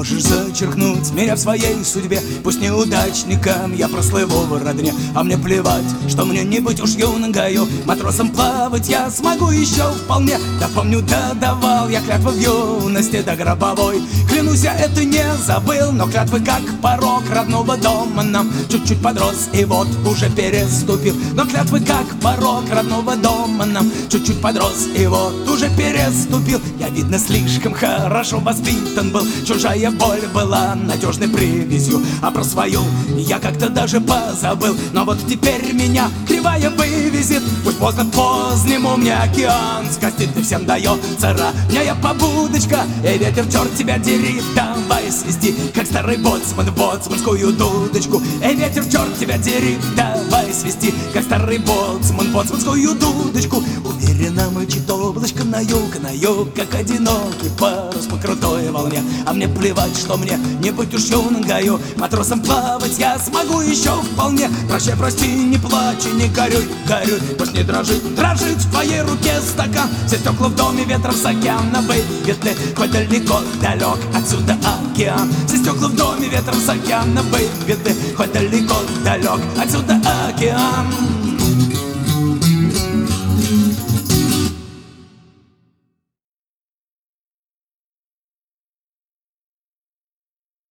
можешь зачеркнуть меня в своей судьбе. Пусть неудачником я прослыву в родне, а мне плевать, что мне не быть уж юнгою. Матросом плавать я смогу еще вполне. Да помню, да давал я клятвы в юности до гробовой. Клянусь, я это не забыл, но клятвы как порог родного дома нам чуть-чуть подрос и вот уже переступил. Но клятвы как порог родного дома нам чуть-чуть подрос и вот уже переступил. Я, видно, слишком хорошо воспитан был, чужая боль была надежной привязью, а про свою я как-то даже позабыл. Но вот теперь меня кривая вывезет, пусть поздно позднему мне океан скостит и всем дается равняя побудочка. И ветер, черт тебя дери, давай свисти, как старый боцман в боцманскую дудочку. Эй, ветер, черт тебя дери, давай свисти, как старый боцман в боцманскую дудочку. Уверенно мычит облачко на юг, как одинокий парус по крутой волне. А мне плевать, что мне не быть уж юнгою, матросом плавать я смогу еще вполне. Прощай, прости, не плачь и не горюй, пусть не дрожит в твоей руке стакан. Все стекла в доме ветром с океана выбиты, хоть далеко далек отсюда океан. Все стекла в доме ветром с океана выбиты, хоть далеко далек отсюда океан.